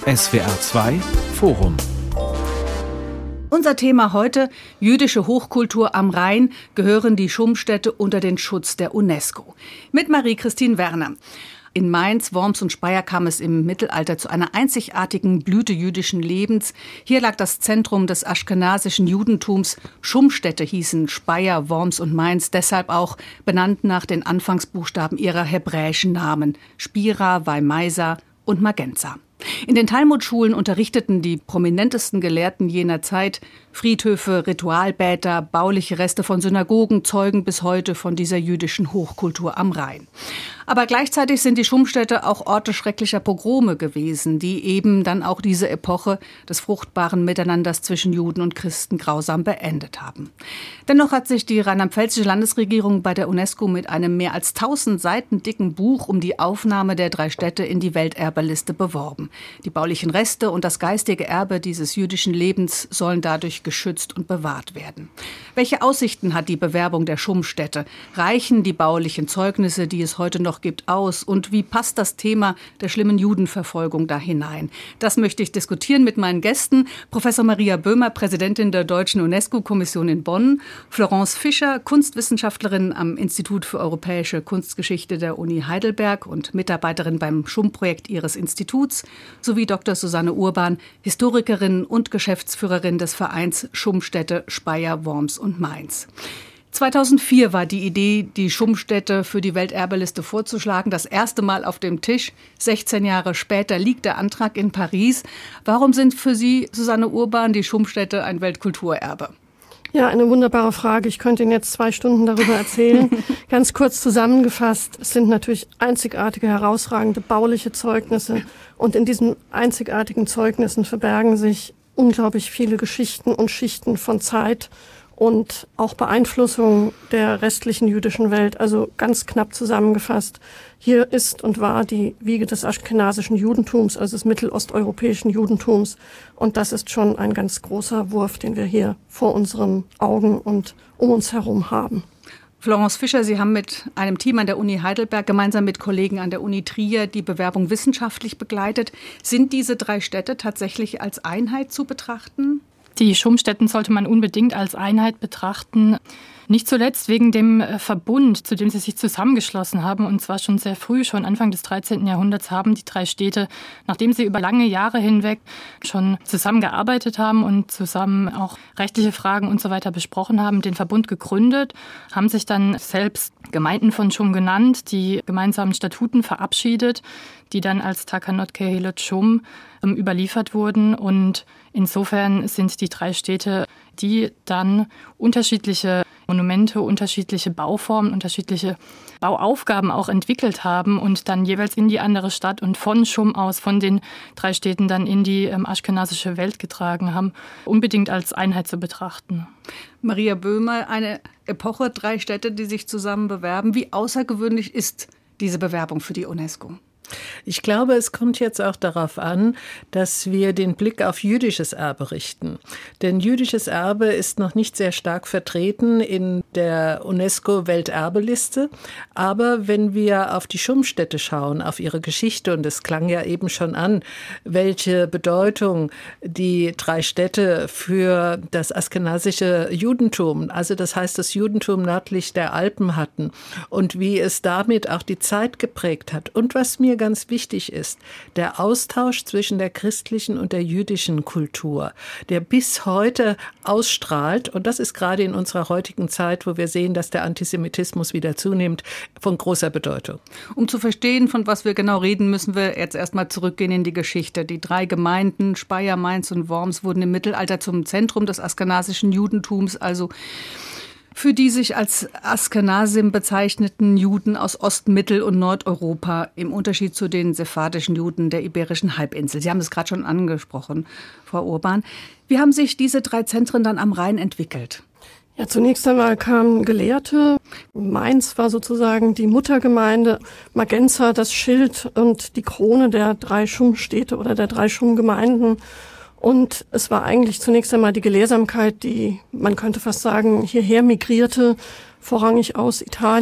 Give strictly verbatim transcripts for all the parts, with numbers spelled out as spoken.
S W R zwei Forum. Unser Thema heute: jüdische Hochkultur am Rhein. Gehören die Schummstädte unter den Schutz der UNESCO? Mit Marie-Christine Werner. In Mainz, Worms und Speyer kam es im Mittelalter zu einer einzigartigen Blüte jüdischen Lebens. Hier lag das Zentrum des aschkenasischen Judentums. Schummstädte hießen Speyer, Worms und Mainz, deshalb auch benannt nach den Anfangsbuchstaben ihrer hebräischen Namen: Spira, Weimaisa und Magenza. In den Talmudschulen unterrichteten die prominentesten Gelehrten jener Zeit. Friedhöfe, Ritualbäder, bauliche Reste von Synagogen zeugen bis heute von dieser jüdischen Hochkultur am Rhein. Aber gleichzeitig sind die Schummstädte auch Orte schrecklicher Pogrome gewesen, die eben dann auch diese Epoche des fruchtbaren Miteinanders zwischen Juden und Christen grausam beendet haben. Dennoch hat sich die rheinland-pfälzische Landesregierung bei der UNESCO mit einem mehr als tausend Seiten dicken Buch um die Aufnahme der drei Städte in die Welterbeliste beworben. Die baulichen Reste und das geistige Erbe dieses jüdischen Lebens sollen dadurch geschützt und bewahrt werden. Welche Aussichten hat die Bewerbung der Schummstädte? Reichen die baulichen Zeugnisse, die es heute noch gibt, aus? Und wie passt das Thema der schlimmen Judenverfolgung da hinein? Das möchte ich diskutieren mit meinen Gästen. Professor Maria Böhmer, Präsidentin der Deutschen UNESCO-Kommission in Bonn. Florence Fischer, Kunstwissenschaftlerin am Institut für Europäische Kunstgeschichte der Uni Heidelberg und Mitarbeiterin beim Schummprojekt ihres Instituts. Sowie Doktor Susanne Urban, Historikerin und Geschäftsführerin des Vereins Schummstädte Speyer, Worms und Mainz. zweitausendvier war die Idee, die Schummstädte für die Welterbeliste vorzuschlagen, das erste Mal auf dem Tisch. sechzehn Jahre später liegt der Antrag in Paris. Warum sind für Sie, Susanne Urban, die Schummstädte ein Weltkulturerbe? Ja, eine wunderbare Frage. Ich könnte Ihnen jetzt zwei Stunden darüber erzählen. Ganz kurz zusammengefasst, es sind natürlich einzigartige, herausragende bauliche Zeugnisse. Und in diesen einzigartigen Zeugnissen verbergen sich unglaublich viele Geschichten und Schichten von Zeit und auch Beeinflussung der restlichen jüdischen Welt. Also ganz knapp zusammengefasst, hier ist und war die Wiege des aschkenasischen Judentums, also des mittelosteuropäischen Judentums. Und das ist schon ein ganz großer Wurf, den wir hier vor unseren Augen und um uns herum haben. Florence Fischer, Sie haben mit einem Team an der Uni Heidelberg gemeinsam mit Kollegen an der Uni Trier die Bewerbung wissenschaftlich begleitet. Sind diese drei Städte tatsächlich als Einheit zu betrachten? Die Schummstätten sollte man unbedingt als Einheit betrachten. Nicht zuletzt wegen dem Verbund, zu dem sie sich zusammengeschlossen haben. Und zwar schon sehr früh, schon Anfang des dreizehnten Jahrhunderts haben die drei Städte, nachdem sie über lange Jahre hinweg schon zusammengearbeitet haben und zusammen auch rechtliche Fragen und so weiter besprochen haben, den Verbund gegründet, haben sich dann selbst Gemeinden von Schumm genannt, die gemeinsamen Statuten verabschiedet, die dann als Takanot Kehilot Schumm überliefert wurden. Und insofern sind die drei Städte, die dann unterschiedliche Monumente, unterschiedliche Bauformen, unterschiedliche Bauaufgaben auch entwickelt haben und dann jeweils in die andere Stadt und von Schumm aus, von den drei Städten dann in die ähm, aschkenasische Welt getragen haben, unbedingt als Einheit zu betrachten. Maria Böhmer, eine Epoche, drei Städte, die sich zusammen bewerben. Wie außergewöhnlich ist diese Bewerbung für die UNESCO? Ich glaube, es kommt jetzt auch darauf an, dass wir den Blick auf jüdisches Erbe richten. Denn jüdisches Erbe ist noch nicht sehr stark vertreten in der UNESCO-Welterbeliste. Aber wenn wir auf die Schummstädte schauen, auf ihre Geschichte, und es klang ja eben schon an, welche Bedeutung die drei Städte für das askenasische Judentum, also das heißt das Judentum nördlich der Alpen hatten und wie es damit auch die Zeit geprägt hat. Und was mir ganz wichtig ist, der Austausch zwischen der christlichen und der jüdischen Kultur, der bis heute ausstrahlt, und das ist gerade in unserer heutigen Zeit, wo wir sehen, dass der Antisemitismus wieder zunimmt, von großer Bedeutung. Um zu verstehen, von was wir genau reden, müssen wir jetzt erstmal zurückgehen in die Geschichte. Die drei Gemeinden, Speyer, Mainz und Worms, wurden im Mittelalter zum Zentrum des askenasischen Judentums, also für die sich als Askenasim bezeichneten Juden aus Ost-, Mittel- und Nordeuropa, im Unterschied zu den sephardischen Juden der Iberischen Halbinsel. Sie haben es gerade schon angesprochen, Frau Urban. Wie haben sich diese drei Zentren dann am Rhein entwickelt? Ja, zunächst einmal kamen Gelehrte. Mainz war sozusagen die Muttergemeinde, Magenza das Schild und die Krone der drei Schummstädte oder der drei Schummgemeinden. Und es war eigentlich zunächst einmal die Gelehrsamkeit, die, man könnte fast sagen, hierher migrierte, vorrangig aus Italien.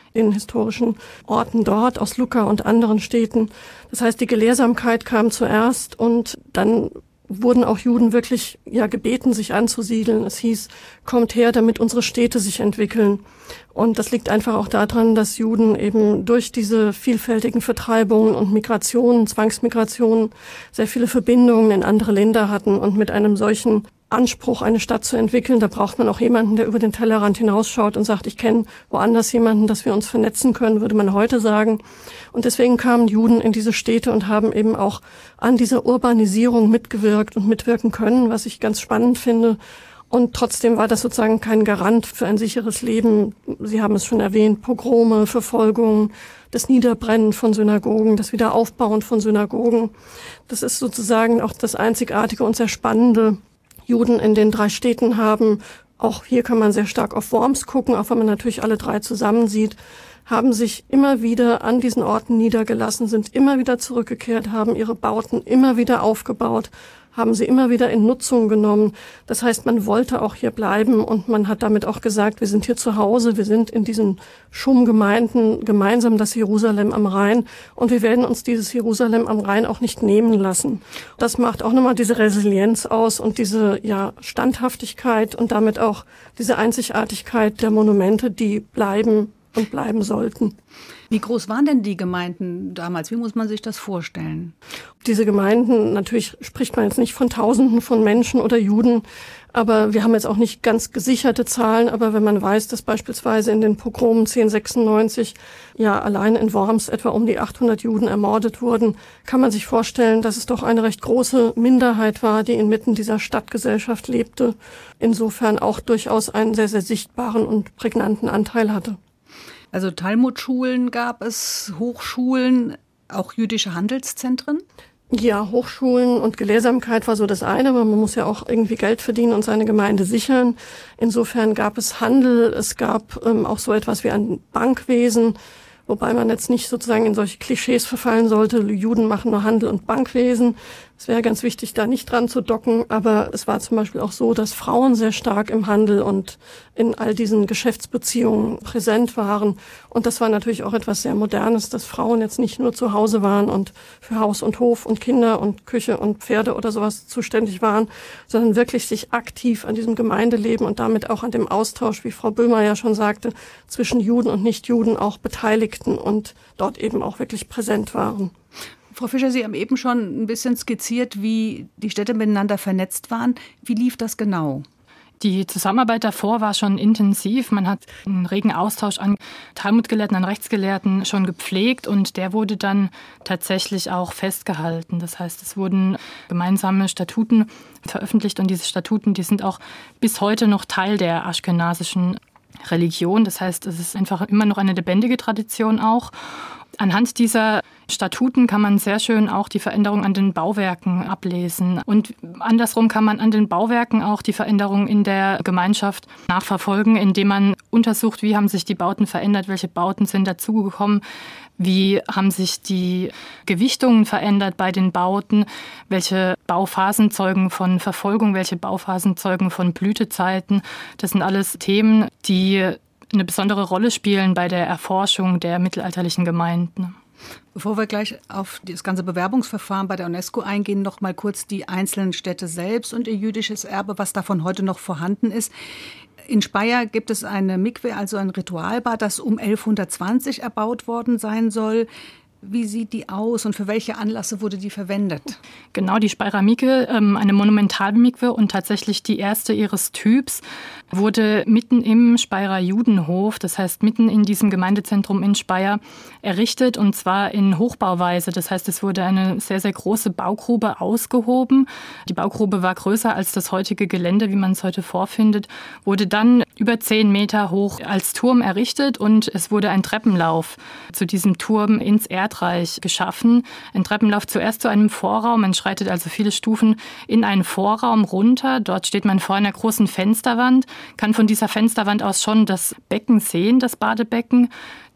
in historischen Orten dort, aus Lucca und anderen Städten. Das heißt, die Gelehrsamkeit kam zuerst und dann wurden auch Juden wirklich ja gebeten, sich anzusiedeln. Es hieß, kommt her, damit unsere Städte sich entwickeln. Und das liegt einfach auch daran, dass Juden eben durch diese vielfältigen Vertreibungen und Migrationen, Zwangsmigrationen, sehr viele Verbindungen in andere Länder hatten. Und mit einem solchen Anspruch, eine Stadt zu entwickeln, da braucht man auch jemanden, der über den Tellerrand hinausschaut und sagt, ich kenne woanders jemanden, dass wir uns vernetzen können, würde man heute sagen. Und deswegen kamen Juden in diese Städte und haben eben auch an dieser Urbanisierung mitgewirkt und mitwirken können, was ich ganz spannend finde. Und trotzdem war das sozusagen kein Garant für ein sicheres Leben. Sie haben es schon erwähnt, Pogrome, Verfolgung, das Niederbrennen von Synagogen, das Wiederaufbauen von Synagogen. Das ist sozusagen auch das Einzigartige und sehr Spannende. Juden in den drei Städten haben, auch hier kann man sehr stark auf Worms gucken, auch wenn man natürlich alle drei zusammen sieht, haben sich immer wieder an diesen Orten niedergelassen, sind immer wieder zurückgekehrt, haben ihre Bauten immer wieder aufgebaut, haben sie immer wieder in Nutzung genommen. Das heißt, man wollte auch hier bleiben und man hat damit auch gesagt, wir sind hier zu Hause, wir sind in diesen Schum-Gemeinden gemeinsam das Jerusalem am Rhein und wir werden uns dieses Jerusalem am Rhein auch nicht nehmen lassen. Das macht auch nochmal diese Resilienz aus und diese ja Standhaftigkeit und damit auch diese Einzigartigkeit der Monumente, die bleiben und bleiben sollten. Wie groß waren denn die Gemeinden damals? Wie muss man sich das vorstellen? Diese Gemeinden, natürlich spricht man jetzt nicht von Tausenden von Menschen oder Juden, aber wir haben jetzt auch nicht ganz gesicherte Zahlen. Aber wenn man weiß, dass beispielsweise in den Pogromen zehnhundertsechsundneunzig ja allein in Worms etwa um die achthundert Juden ermordet wurden, kann man sich vorstellen, dass es doch eine recht große Minderheit war, die inmitten dieser Stadtgesellschaft lebte. Insofern auch durchaus einen sehr, sehr sichtbaren und prägnanten Anteil hatte. Also Talmudschulen gab es, Hochschulen, auch jüdische Handelszentren? Ja, Hochschulen und Gelehrsamkeit war so das eine, aber man muss ja auch irgendwie Geld verdienen und seine Gemeinde sichern. Insofern gab es Handel, es gab ähm, auch so etwas wie ein Bankwesen, wobei man jetzt nicht sozusagen in solche Klischees verfallen sollte, Juden machen nur Handel und Bankwesen. Es wäre ganz wichtig, da nicht dran zu docken, aber es war zum Beispiel auch so, dass Frauen sehr stark im Handel und in all diesen Geschäftsbeziehungen präsent waren. Und das war natürlich auch etwas sehr Modernes, dass Frauen jetzt nicht nur zu Hause waren und für Haus und Hof und Kinder und Küche und Pferde oder sowas zuständig waren, sondern wirklich sich aktiv an diesem Gemeindeleben und damit auch an dem Austausch, wie Frau Böhmer ja schon sagte, zwischen Juden und Nichtjuden auch beteiligten und dort eben auch wirklich präsent waren. Frau Fischer, Sie haben eben schon ein bisschen skizziert, wie die Städte miteinander vernetzt waren. Wie lief das genau? Die Zusammenarbeit davor war schon intensiv. Man hat einen regen Austausch an Talmudgelehrten, an Rechtsgelehrten schon gepflegt und der wurde dann tatsächlich auch festgehalten. Das heißt, es wurden gemeinsame Statuten veröffentlicht und diese Statuten, die sind auch bis heute noch Teil der aschkenasischen Religion. Das heißt, es ist einfach immer noch eine lebendige Tradition auch. Anhand dieser Statuten kann man sehr schön auch die Veränderung an den Bauwerken ablesen. Und andersrum kann man an den Bauwerken auch die Veränderung in der Gemeinschaft nachverfolgen, indem man untersucht, wie haben sich die Bauten verändert, welche Bauten sind dazugekommen, wie haben sich die Gewichtungen verändert bei den Bauten, welche Bauphasen zeugen von Verfolgung, welche Bauphasen zeugen von Blütezeiten. Das sind alles Themen, die eine besondere Rolle spielen bei der Erforschung der mittelalterlichen Gemeinden. Bevor wir gleich auf das ganze Bewerbungsverfahren bei der UNESCO eingehen, noch mal kurz die einzelnen Städte selbst und ihr jüdisches Erbe, was davon heute noch vorhanden ist. In Speyer gibt es eine Mikwe, also ein Ritualbad, das um elfhundertzwanzig erbaut worden sein soll. Wie sieht die aus und für welche Anlässe wurde die verwendet? Genau, die Speyerer Mikwe, eine Monumentalmikwe und tatsächlich die erste ihres Typs, wurde mitten im Speyerer Judenhof, das heißt mitten in diesem Gemeindezentrum in Speyer, errichtet und zwar in Hochbauweise. Das heißt, es wurde eine sehr, sehr große Baugrube ausgehoben. Die Baugrube war größer als das heutige Gelände, wie man es heute vorfindet, wurde dann über zehn Meter hoch als Turm errichtet und es wurde ein Treppenlauf zu diesem Turm ins Erdreich geschaffen. Ein Treppenlauf zuerst zu einem Vorraum. Man schreitet also viele Stufen in einen Vorraum runter. Dort steht man vor einer großen Fensterwand, kann von dieser Fensterwand aus schon das Becken sehen, das Badebecken.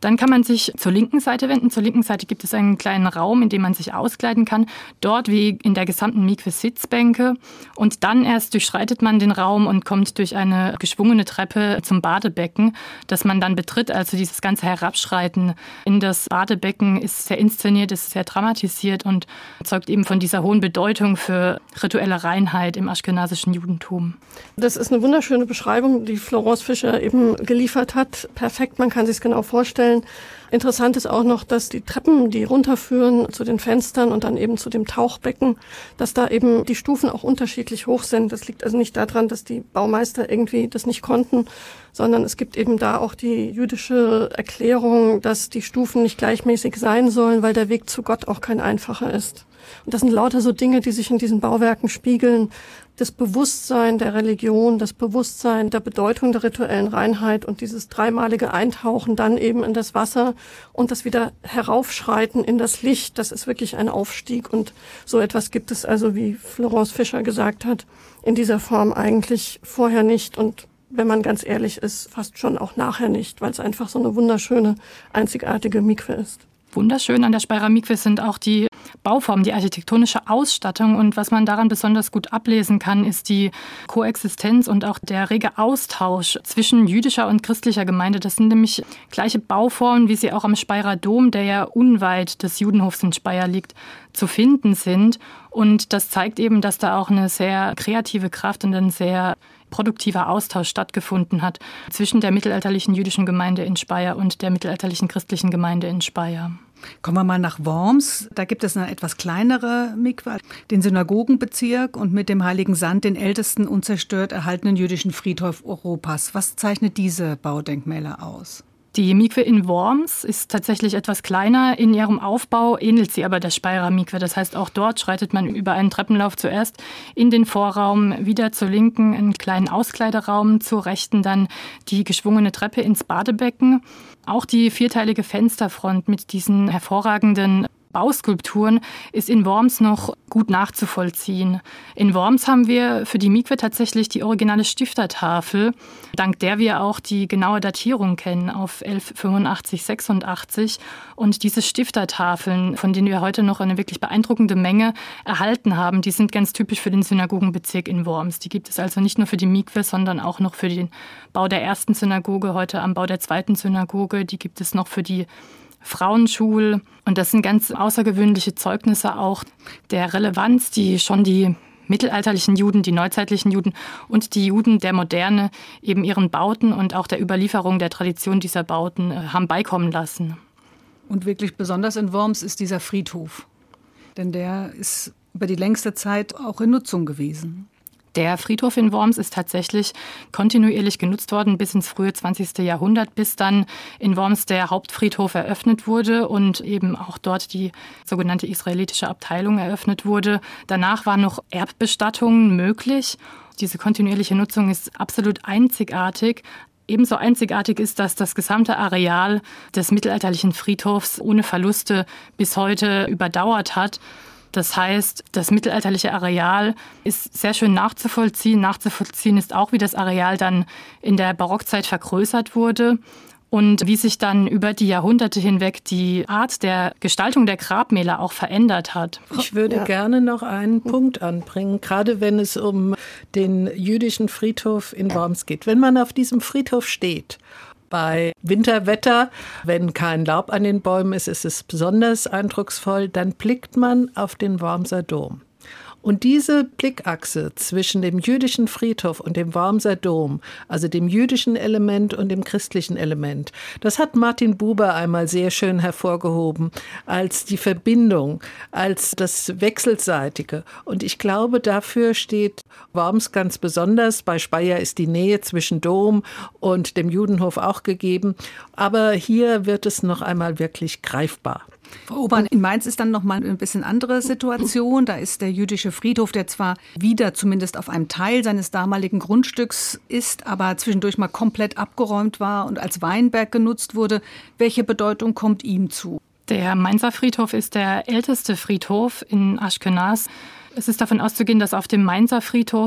Dann kann man sich zur linken Seite wenden. Zur linken Seite gibt es einen kleinen Raum, in dem man sich auskleiden kann. Dort, wie in der gesamten Mikwe, Sitzbänke. Und dann erst durchschreitet man den Raum und kommt durch eine geschwungene Treppe zum Badebecken, das man dann betritt. Also dieses ganze Herabschreiten in das Badebecken ist sehr inszeniert, ist sehr dramatisiert und zeugt eben von dieser hohen Bedeutung für rituelle Reinheit im aschkenasischen Judentum. Das ist eine wunderschöne Beschreibung, die Florence Fischer eben geliefert hat. Perfekt, man kann sich es genau vorstellen. Interessant ist auch noch, dass die Treppen, die runterführen zu den Fenstern und dann eben zu dem Tauchbecken, dass da eben die Stufen auch unterschiedlich hoch sind. Das liegt also nicht daran, dass die Baumeister irgendwie das nicht konnten, sondern es gibt eben da auch die jüdische Erklärung, dass die Stufen nicht gleichmäßig sein sollen, weil der Weg zu Gott auch kein einfacher ist. Und das sind lauter so Dinge, die sich in diesen Bauwerken spiegeln. Das Bewusstsein der Religion, das Bewusstsein der Bedeutung der rituellen Reinheit und dieses dreimalige Eintauchen dann eben in das Wasser und das wieder Heraufschreiten in das Licht, das ist wirklich ein Aufstieg. Und so etwas gibt es also, wie Florence Fischer gesagt hat, in dieser Form eigentlich vorher nicht und wenn man ganz ehrlich ist, fast schon auch nachher nicht, weil es einfach so eine wunderschöne, einzigartige Mikwe ist. Wunderschön an der Speyerer Mikwe sind auch die Bauformen, die architektonische Ausstattung. Und was man daran besonders gut ablesen kann, ist die Koexistenz und auch der rege Austausch zwischen jüdischer und christlicher Gemeinde. Das sind nämlich gleiche Bauformen, wie sie auch am Speyerer Dom, der ja unweit des Judenhofs in Speyer liegt, zu finden sind. Und das zeigt eben, dass da auch eine sehr kreative Kraft und ein sehr produktiver Austausch stattgefunden hat zwischen der mittelalterlichen jüdischen Gemeinde in Speyer und der mittelalterlichen christlichen Gemeinde in Speyer. Kommen wir mal nach Worms. Da gibt es eine etwas kleinere Mikwe, den Synagogenbezirk und mit dem Heiligen Sand den ältesten unzerstört erhaltenen jüdischen Friedhof Europas. Was zeichnet diese Baudenkmäler aus? Die Mikwe in Worms ist tatsächlich etwas kleiner. In ihrem Aufbau ähnelt sie aber der Speyerer Mikwe. Das heißt, auch dort schreitet man über einen Treppenlauf zuerst in den Vorraum, wieder zur Linken einen kleinen Auskleideraum, zur Rechten dann die geschwungene Treppe ins Badebecken. Auch die vierteilige Fensterfront mit diesen hervorragenden Bauskulpturen ist in Worms noch gut nachzuvollziehen. In Worms haben wir für die Mikwe tatsächlich die originale Stiftertafel, dank der wir auch die genaue Datierung kennen auf elf fünfundachtzig sechsundachtzig. Und diese Stiftertafeln, von denen wir heute noch eine wirklich beeindruckende Menge erhalten haben, die sind ganz typisch für den Synagogenbezirk in Worms. Die gibt es also nicht nur für die Mikwe, sondern auch noch für den Bau der ersten Synagoge, heute am Bau der zweiten Synagoge. Die gibt es noch für die Frauenschul. Und das sind ganz außergewöhnliche Zeugnisse auch der Relevanz, die schon die mittelalterlichen Juden, die neuzeitlichen Juden und die Juden der Moderne eben ihren Bauten und auch der Überlieferung der Tradition dieser Bauten äh, haben beikommen lassen. Und wirklich besonders in Worms ist dieser Friedhof. Denn der ist über die längste Zeit auch in Nutzung gewesen. Der Friedhof in Worms ist tatsächlich kontinuierlich genutzt worden bis ins frühe zwanzigste Jahrhundert, bis dann in Worms der Hauptfriedhof eröffnet wurde und eben auch dort die sogenannte israelitische Abteilung eröffnet wurde. Danach waren noch Erbbestattungen möglich. Diese kontinuierliche Nutzung ist absolut einzigartig. Ebenso einzigartig ist, dass das gesamte Areal des mittelalterlichen Friedhofs ohne Verluste bis heute überdauert hat. Das heißt, das mittelalterliche Areal ist sehr schön nachzuvollziehen. Nachzuvollziehen ist auch, wie das Areal dann in der Barockzeit vergrößert wurde und wie sich dann über die Jahrhunderte hinweg die Art der Gestaltung der Grabmäler auch verändert hat. Ich würde ja. gerne noch einen Punkt anbringen, gerade wenn es um den jüdischen Friedhof in Worms geht. Wenn man auf diesem Friedhof steht, bei Winterwetter, wenn kein Laub an den Bäumen ist, ist es besonders eindrucksvoll, dann blickt man auf den Wormser Dom. Und diese Blickachse zwischen dem jüdischen Friedhof und dem Wormser Dom, also dem jüdischen Element und dem christlichen Element, das hat Martin Buber einmal sehr schön hervorgehoben als die Verbindung, als das Wechselseitige. Und ich glaube, dafür steht Worms ganz besonders. Bei Speyer ist die Nähe zwischen Dom und dem Judenhof auch gegeben. Aber hier wird es noch einmal wirklich greifbar. Frau Obern, in Mainz ist dann noch mal ein bisschen andere Situation. Da ist der jüdische Friedhof, der zwar wieder zumindest auf einem Teil seines damaligen Grundstücks ist, aber zwischendurch mal komplett abgeräumt war und als Weinberg genutzt wurde. Welche Bedeutung kommt ihm zu? Der Mainzer Friedhof ist der älteste Friedhof in Aschkenas. Es ist davon auszugehen, dass auf dem Mainzer Friedhof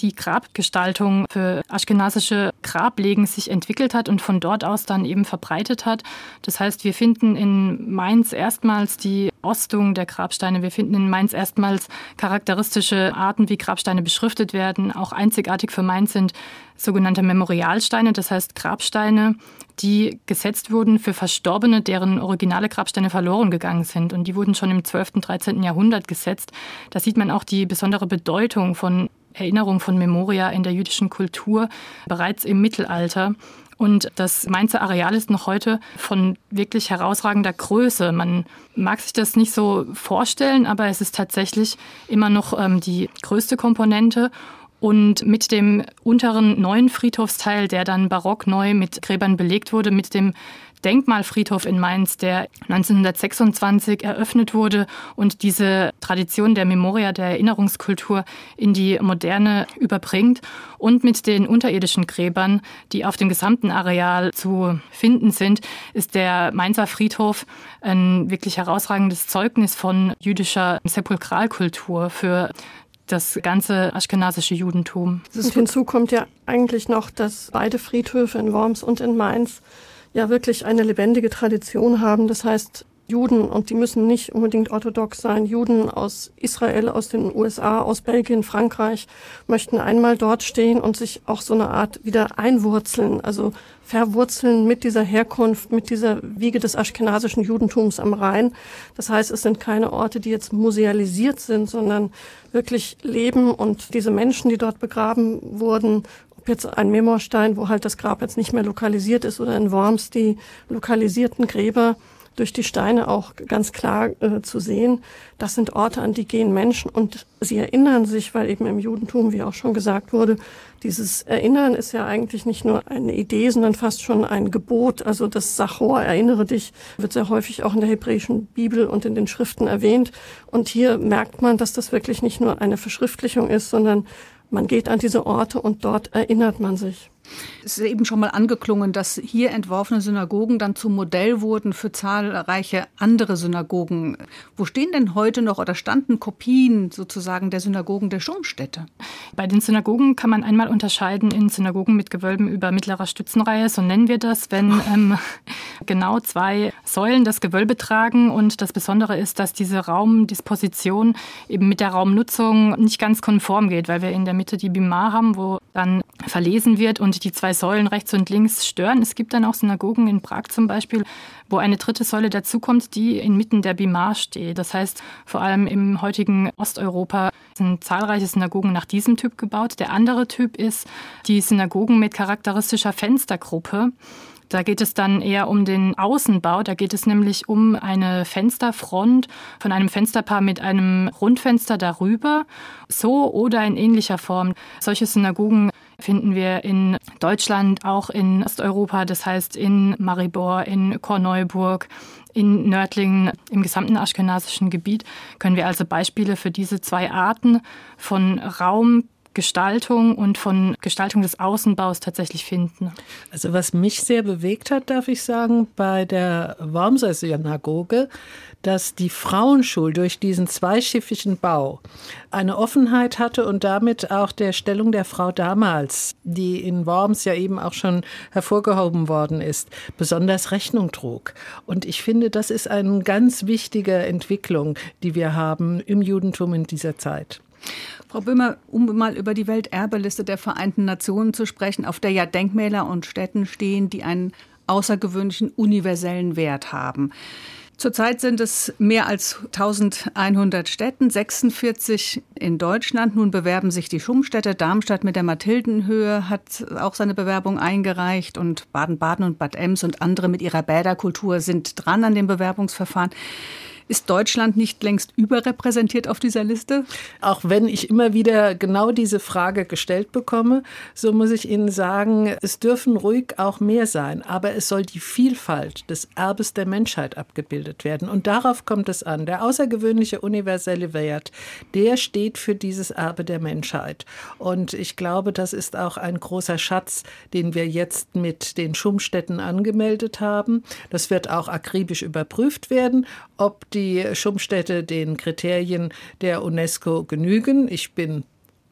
die Grabgestaltung für aschkenasische Grablegen sich entwickelt hat und von dort aus dann eben verbreitet hat. Das heißt, wir finden in Mainz erstmals die Ostung der Grabsteine. Wir finden in Mainz erstmals charakteristische Arten, wie Grabsteine beschriftet werden. Auch einzigartig für Mainz sind sogenannte Memorialsteine, das heißt Grabsteine, die gesetzt wurden für Verstorbene, deren originale Grabsteine verloren gegangen sind. Und die wurden schon im zwölften, dreizehnten Jahrhundert gesetzt. Da sieht man auch die besondere Bedeutung von Erinnerung, von Memoria in der jüdischen Kultur bereits im Mittelalter. Und das Mainzer Areal ist noch heute von wirklich herausragender Größe. Man mag sich das nicht so vorstellen, aber es ist tatsächlich immer noch ähm, die größte Komponente. Und mit dem unteren neuen Friedhofsteil, der dann barock neu mit Gräbern belegt wurde, mit dem Denkmalfriedhof in Mainz, der neunzehnhundertsechsundzwanzig eröffnet wurde und diese Tradition der Memoria, der Erinnerungskultur in die Moderne überbringt. Und mit den unterirdischen Gräbern, die auf dem gesamten Areal zu finden sind, ist der Mainzer Friedhof ein wirklich herausragendes Zeugnis von jüdischer Sepulkralkultur für das ganze aschkenasische Judentum. Und hinzu kommt ja eigentlich noch, dass beide Friedhöfe in Worms und in Mainz ja wirklich eine lebendige Tradition haben. Das heißt, Juden, und die müssen nicht unbedingt orthodox sein, Juden aus Israel, aus den U S A, aus Belgien, Frankreich, möchten einmal dort stehen und sich auch so eine Art wieder einwurzeln, also verwurzeln mit dieser Herkunft, mit dieser Wiege des aschkenasischen Judentums am Rhein. Das heißt, es sind keine Orte, die jetzt musealisiert sind, sondern wirklich leben, und diese Menschen, die dort begraben wurden, ob jetzt ein Memorstein, wo halt das Grab jetzt nicht mehr lokalisiert ist, oder in Worms die lokalisierten Gräber, durch die Steine auch ganz klar äh, zu sehen. Das sind Orte, an die gehen Menschen, und sie erinnern sich, weil eben im Judentum, wie auch schon gesagt wurde, dieses Erinnern ist ja eigentlich nicht nur eine Idee, sondern fast schon ein Gebot. Also das Zachor, erinnere dich, wird sehr häufig auch in der hebräischen Bibel und in den Schriften erwähnt. Und hier merkt man, dass das wirklich nicht nur eine Verschriftlichung ist, sondern man geht an diese Orte und dort erinnert man sich. Es ist eben schon mal angeklungen, dass hier entworfene Synagogen dann zum Modell wurden für zahlreiche andere Synagogen. Wo stehen denn heute noch oder standen Kopien sozusagen der Synagogen der Schumstätte? Bei den Synagogen kann man einmal unterscheiden in Synagogen mit Gewölben über mittlerer Stützenreihe, so nennen wir das, wenn ähm, genau zwei Säulen das Gewölbe tragen. Und das Besondere ist, dass diese Raumdisposition eben mit der Raumnutzung nicht ganz konform geht, weil wir in der Mitte die Bima haben, wo dann verlesen wird und die zwei Säulen rechts und links stören. Es gibt dann auch Synagogen in Prag zum Beispiel, wo eine dritte Säule dazukommt, die inmitten der Bima steht. Das heißt, vor allem im heutigen Osteuropa sind zahlreiche Synagogen nach diesem Typ gebaut. Der andere Typ ist die Synagogen mit charakteristischer Fenstergruppe. Da geht es dann eher um den Außenbau. Da geht es nämlich um eine Fensterfront von einem Fensterpaar mit einem Rundfenster darüber. So oder in ähnlicher Form. Solche Synagogen finden wir in Deutschland, auch in Osteuropa. Das heißt in Maribor, in Korneuburg, in Nördlingen, im gesamten aschkenasischen Gebiet können wir also Beispiele für diese zwei Arten von Raum, Gestaltung und von Gestaltung des Außenbaus tatsächlich finden. Also was mich sehr bewegt hat, darf ich sagen, bei der Wormser Synagoge, dass die Frauenschule durch diesen zweischiffigen Bau eine Offenheit hatte und damit auch der Stellung der Frau damals, die in Worms ja eben auch schon hervorgehoben worden ist, besonders Rechnung trug. Und ich finde, das ist eine ganz wichtige Entwicklung, die wir haben im Judentum in dieser Zeit. Frau Böhmer, um mal über die Welterbeliste der Vereinten Nationen zu sprechen, auf der ja Denkmäler und Stätten stehen, die einen außergewöhnlichen universellen Wert haben. Zurzeit sind es mehr als eintausendeinhundert Stätten, sechsundvierzig in Deutschland. Nun bewerben sich die Schumstädte. Darmstadt mit der Mathildenhöhe hat auch seine Bewerbung eingereicht, und Baden-Baden und Bad Ems und andere mit ihrer Bäderkultur sind dran an dem Bewerbungsverfahren. Ist Deutschland nicht längst überrepräsentiert auf dieser Liste? Auch wenn ich immer wieder genau diese Frage gestellt bekomme, so muss ich Ihnen sagen, es dürfen ruhig auch mehr sein. Aber es soll die Vielfalt des Erbes der Menschheit abgebildet werden. Und darauf kommt es an. Der außergewöhnliche universelle Wert, der steht für dieses Erbe der Menschheit. Und ich glaube, das ist auch ein großer Schatz, den wir jetzt mit den Schumstätten angemeldet haben. Das wird auch akribisch überprüft werden, ob die Schumstätte den Kriterien der UNESCO genügen. Ich bin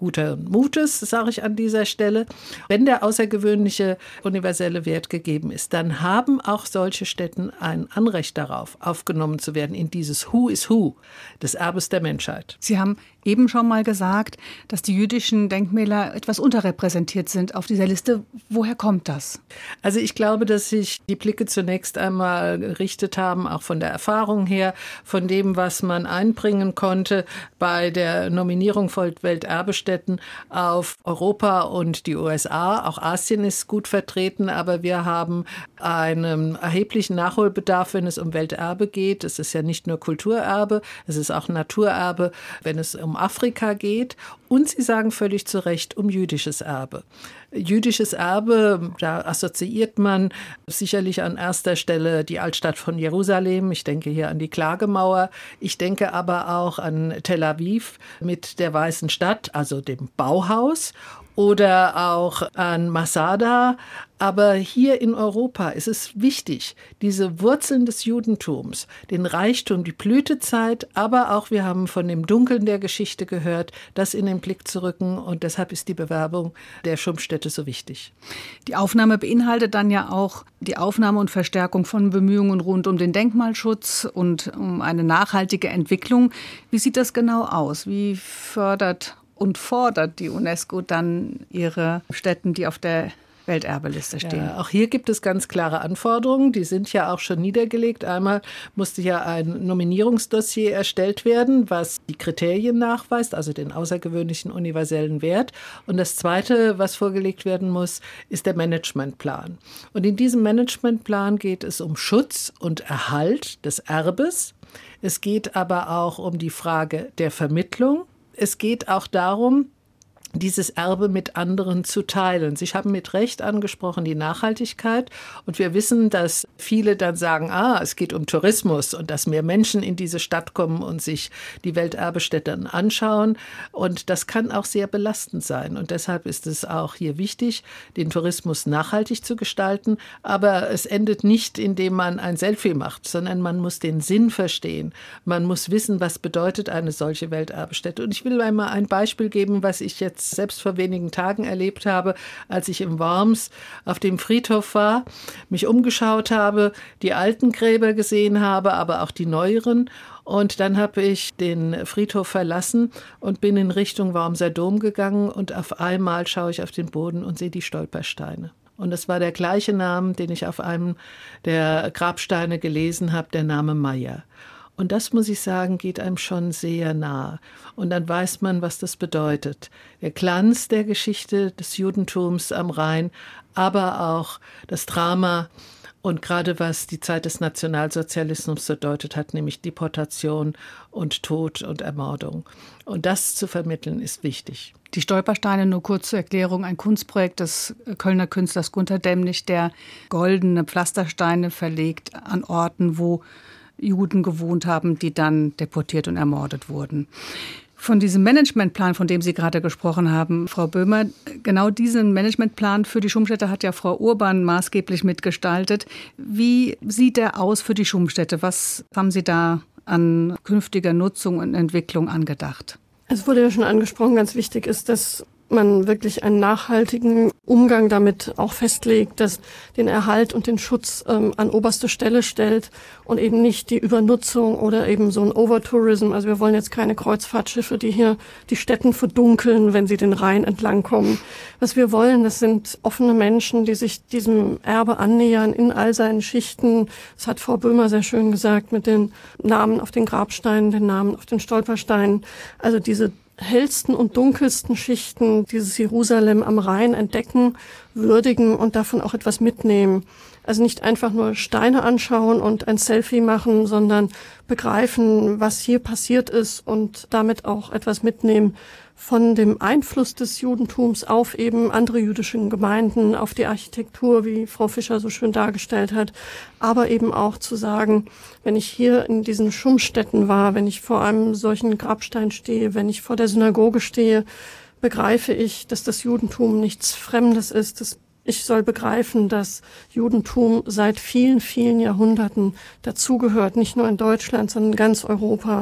guten Mutes, sage ich an dieser Stelle. Wenn der außergewöhnliche universelle Wert gegeben ist, dann haben auch solche Stätten ein Anrecht darauf, aufgenommen zu werden in dieses Who is Who des Erbes der Menschheit. Sie haben eben schon mal gesagt, dass die jüdischen Denkmäler etwas unterrepräsentiert sind auf dieser Liste. Woher kommt das? Also ich glaube, dass sich die Blicke zunächst einmal gerichtet haben, auch von der Erfahrung her, von dem, was man einbringen konnte bei der Nominierung von Welterbestätten auf Europa und die U S A. Auch Asien ist gut vertreten, aber wir haben einen erheblichen Nachholbedarf, wenn es um Welterbe geht. Es ist ja nicht nur Kulturerbe, es ist auch Naturerbe, wenn es um Afrika geht. Und Sie sagen völlig zu Recht, um jüdisches Erbe. Jüdisches Erbe, da assoziiert man sicherlich an erster Stelle die Altstadt von Jerusalem. Ich denke hier an die Klagemauer. Ich denke aber auch an Tel Aviv mit der Weißen Stadt, also dem Bauhaus. Oder auch an Masada. Aber hier in Europa ist es wichtig, diese Wurzeln des Judentums, den Reichtum, die Blütezeit, aber auch, wir haben von dem Dunkeln der Geschichte gehört, das in den Blick zu rücken. Und deshalb ist die Bewerbung der Schumpfstätte so wichtig. Die Aufnahme beinhaltet dann ja auch die Aufnahme und Verstärkung von Bemühungen rund um den Denkmalschutz und um eine nachhaltige Entwicklung. Wie sieht das genau aus? Wie fördert und fordert die UNESCO dann ihre Stätten, die auf der Welterbeliste stehen? Ja, auch hier gibt es ganz klare Anforderungen, die sind ja auch schon niedergelegt. Einmal musste ja ein Nominierungsdossier erstellt werden, was die Kriterien nachweist, also den außergewöhnlichen universellen Wert. Und das Zweite, was vorgelegt werden muss, ist der Managementplan. Und in diesem Managementplan geht es um Schutz und Erhalt des Erbes. Es geht aber auch um die Frage der Vermittlung. Es geht auch darum, dieses Erbe mit anderen zu teilen. Sie haben mit Recht angesprochen die Nachhaltigkeit. Und wir wissen, dass viele dann sagen, ah, es geht um Tourismus und dass mehr Menschen in diese Stadt kommen und sich die Welterbestätten anschauen. Und das kann auch sehr belastend sein. Und deshalb ist es auch hier wichtig, den Tourismus nachhaltig zu gestalten. Aber es endet nicht, indem man ein Selfie macht, sondern man muss den Sinn verstehen. Man muss wissen, was bedeutet eine solche Welterbestätte. Und ich will einmal ein Beispiel geben, was ich jetzt selbst vor wenigen Tagen erlebt habe, als ich in Worms auf dem Friedhof war, mich umgeschaut habe, die alten Gräber gesehen habe, aber auch die neueren. Und dann habe ich den Friedhof verlassen und bin in Richtung Wormser Dom gegangen und auf einmal schaue ich auf den Boden und sehe die Stolpersteine. Und das war der gleiche Name, den ich auf einem der Grabsteine gelesen habe, der Name Meyer. Und das, muss ich sagen, geht einem schon sehr nah. Und dann weiß man, was das bedeutet. Der Glanz der Geschichte des Judentums am Rhein, aber auch das Drama und gerade was die Zeit des Nationalsozialismus bedeutet hat, nämlich Deportation und Tod und Ermordung. Und das zu vermitteln, ist wichtig. Die Stolpersteine, nur kurz zur Erklärung, ein Kunstprojekt des Kölner Künstlers Gunter Demnig, der goldene Pflastersteine verlegt an Orten, wo Juden gewohnt haben, die dann deportiert und ermordet wurden. Von diesem Managementplan, von dem Sie gerade gesprochen haben, Frau Böhmer, genau diesen Managementplan für die Schumpfstätte hat ja Frau Urban maßgeblich mitgestaltet. Wie sieht der aus für die Schumpfstätte? Was haben Sie da an künftiger Nutzung und Entwicklung angedacht? Es wurde ja schon angesprochen, ganz wichtig ist, dass man wirklich einen nachhaltigen Umgang damit auch festlegt, dass den Erhalt und den Schutz ähm, an oberste Stelle stellt und eben nicht die Übernutzung oder eben so ein Overtourism. Also wir wollen jetzt keine Kreuzfahrtschiffe, die hier die Städten verdunkeln, wenn sie den Rhein entlang kommen. Was wir wollen, das sind offene Menschen, die sich diesem Erbe annähern in all seinen Schichten. Das hat Frau Böhmer sehr schön gesagt mit den Namen auf den Grabsteinen, den Namen auf den Stolpersteinen. Also diese hellsten und dunkelsten Schichten dieses Jerusalem am Rhein entdecken, würdigen und davon auch etwas mitnehmen. Also nicht einfach nur Steine anschauen und ein Selfie machen, sondern begreifen, was hier passiert ist und damit auch etwas mitnehmen von dem Einfluss des Judentums auf eben andere jüdische Gemeinden, auf die Architektur, wie Frau Fischer so schön dargestellt hat, aber eben auch zu sagen, wenn ich hier in diesen Schumpfstätten war, wenn ich vor einem solchen Grabstein stehe, wenn ich vor der Synagoge stehe, begreife ich, dass das Judentum nichts Fremdes ist, dass ich soll begreifen, dass Judentum seit vielen, vielen Jahrhunderten dazugehört, nicht nur in Deutschland, sondern in ganz Europa.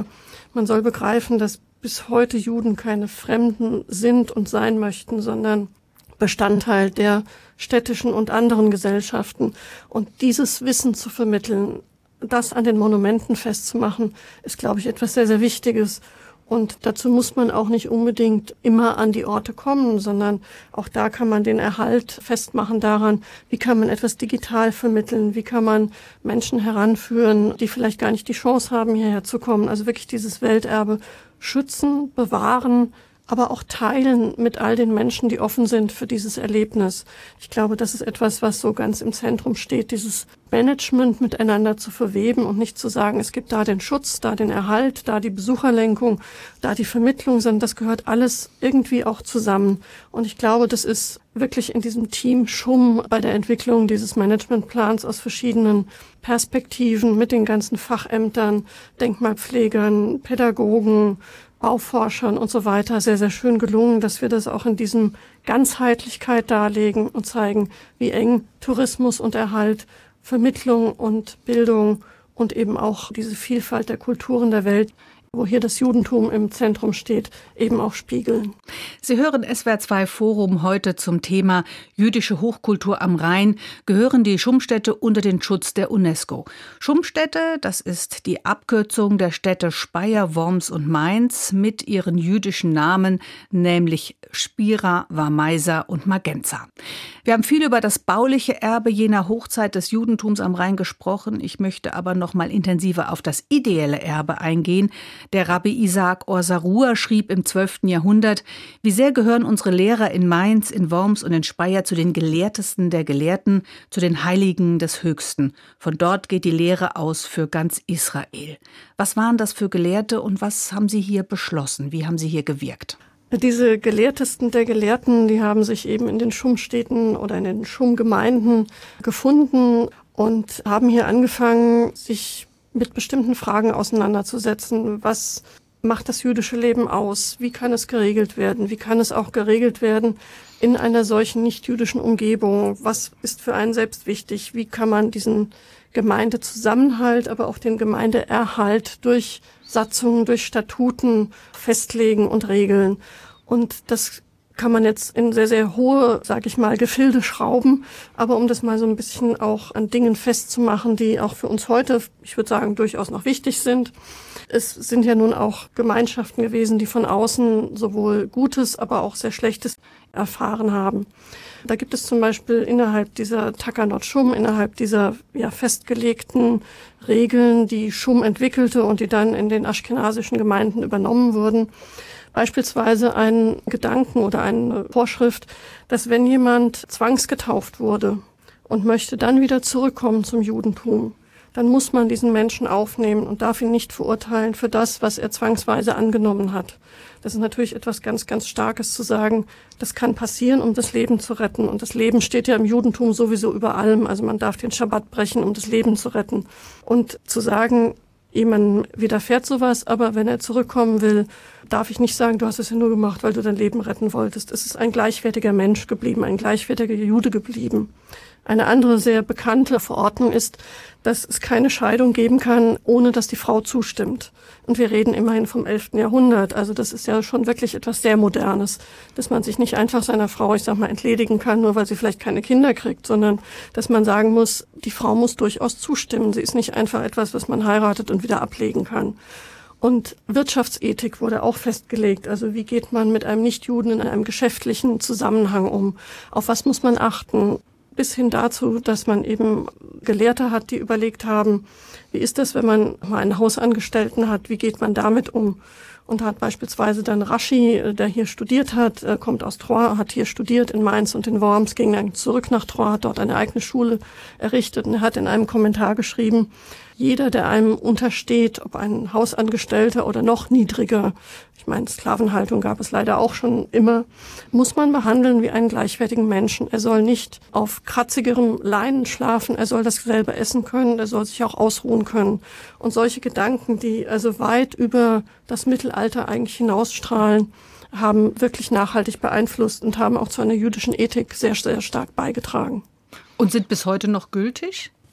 Man soll begreifen, dass bis heute Juden keine Fremden sind und sein möchten, sondern Bestandteil der städtischen und anderen Gesellschaften. Und dieses Wissen zu vermitteln, das an den Monumenten festzumachen, ist, glaube ich, etwas sehr, sehr Wichtiges. Und dazu muss man auch nicht unbedingt immer an die Orte kommen, sondern auch da kann man den Erhalt festmachen daran, wie kann man etwas digital vermitteln, wie kann man Menschen heranführen, die vielleicht gar nicht die Chance haben, hierher zu kommen. Also wirklich dieses Welterbe schützen, bewahren, aber auch teilen mit all den Menschen, die offen sind für dieses Erlebnis. Ich glaube, das ist etwas, was so ganz im Zentrum steht, dieses Management miteinander zu verweben und nicht zu sagen, es gibt da den Schutz, da den Erhalt, da die Besucherlenkung, da die Vermittlung, sondern das gehört alles irgendwie auch zusammen. Und ich glaube, das ist wirklich in diesem Team Schumm bei der Entwicklung dieses Managementplans aus verschiedenen Perspektiven mit den ganzen Fachämtern, Denkmalpflegern, Pädagogen, Bauforschern und so weiter sehr, sehr schön gelungen, dass wir das auch in diesem Ganzheitlichkeit darlegen und zeigen, wie eng Tourismus und Erhalt, Vermittlung und Bildung und eben auch diese Vielfalt der Kulturen der Welt, wo hier das Judentum im Zentrum steht, eben auch spiegeln. Sie hören S W R zwei Forum heute zum Thema jüdische Hochkultur am Rhein. Gehören die Schummstädte unter den Schutz der UNESCO? Schummstädte, das ist die Abkürzung der Städte Speyer, Worms und Mainz mit ihren jüdischen Namen, nämlich Spira, Warmeiser und Magenza. Wir haben viel über das bauliche Erbe jener Hochzeit des Judentums am Rhein gesprochen. Ich möchte aber noch mal intensiver auf das ideelle Erbe eingehen. Der Rabbi Isaac Or-Zarua schrieb im zwölften Jahrhundert, wie sehr gehören unsere Lehrer in Mainz, in Worms und in Speyer zu den Gelehrtesten der Gelehrten, zu den Heiligen des Höchsten. Von dort geht die Lehre aus für ganz Israel. Was waren das für Gelehrte und was haben Sie hier beschlossen? Wie haben Sie hier gewirkt? Diese Gelehrtesten der Gelehrten, die haben sich eben in den Schummstädten oder in den Schummgemeinden gefunden und haben hier angefangen, sich mit bestimmten Fragen auseinanderzusetzen. Was macht das jüdische Leben aus? Wie kann es geregelt werden? Wie kann es auch geregelt werden in einer solchen nicht-jüdischen Umgebung? Was ist für einen selbst wichtig? Wie kann man diesen Gemeindezusammenhalt, aber auch den Gemeindeerhalt durch Satzungen, durch Statuten festlegen und regeln? Und das kann man jetzt in sehr, sehr hohe, sage ich mal, Gefilde schrauben. Aber um das mal so ein bisschen auch an Dingen festzumachen, die auch für uns heute, ich würde sagen, durchaus noch wichtig sind. Es sind ja nun auch Gemeinschaften gewesen, die von außen sowohl Gutes, aber auch sehr Schlechtes erfahren haben. Da gibt es zum Beispiel innerhalb dieser Takanot Schumm, innerhalb dieser ja festgelegten Regeln, die Schumm entwickelte und die dann in den aschkenasischen Gemeinden übernommen wurden, beispielsweise einen Gedanken oder eine Vorschrift, dass wenn jemand zwangsgetauft wurde und möchte dann wieder zurückkommen zum Judentum, dann muss man diesen Menschen aufnehmen und darf ihn nicht verurteilen für das, was er zwangsweise angenommen hat. Das ist natürlich etwas ganz, ganz Starkes zu sagen, das kann passieren, um das Leben zu retten. Und das Leben steht ja im Judentum sowieso über allem. Also man darf den Schabbat brechen, um das Leben zu retten. Und zu sagen, jemandem widerfährt sowas, aber wenn er zurückkommen will, darf ich nicht sagen, du hast es ja nur gemacht, weil du dein Leben retten wolltest. Es ist ein gleichwertiger Mensch geblieben, ein gleichwertiger Jude geblieben. Eine andere sehr bekannte Verordnung ist, dass es keine Scheidung geben kann, ohne dass die Frau zustimmt. Und wir reden immerhin vom elften Jahrhundert. Also das ist ja schon wirklich etwas sehr Modernes, dass man sich nicht einfach seiner Frau, ich sag mal, entledigen kann, nur weil sie vielleicht keine Kinder kriegt, sondern dass man sagen muss, die Frau muss durchaus zustimmen. Sie ist nicht einfach etwas, was man heiratet und wieder ablegen kann. Und Wirtschaftsethik wurde auch festgelegt. Also wie geht man mit einem Nichtjuden in einem geschäftlichen Zusammenhang um? Auf was muss man achten? Bis hin dazu, dass man eben Gelehrte hat, die überlegt haben, wie ist das, wenn man mal einen Hausangestellten hat, wie geht man damit um? Und da hat beispielsweise dann Rashi, der hier studiert hat, kommt aus Troyes, hat hier studiert in Mainz und in Worms, ging dann zurück nach Troyes, hat dort eine eigene Schule errichtet und er hat in einem Kommentar geschrieben, jeder, der einem untersteht, ob ein Hausangestellter oder noch niedriger, ich meine, Sklavenhaltung gab es leider auch schon immer, muss man behandeln wie einen gleichwertigen Menschen. Er soll nicht auf kratzigerem Leinen schlafen, er soll dasselbe essen können, er soll sich auch ausruhen können. Und solche Gedanken, die also weit über das Mittelalter eigentlich hinausstrahlen, haben wirklich nachhaltig beeinflusst und haben auch zu einer jüdischen Ethik sehr, sehr stark beigetragen. Und sind bis heute noch gültig?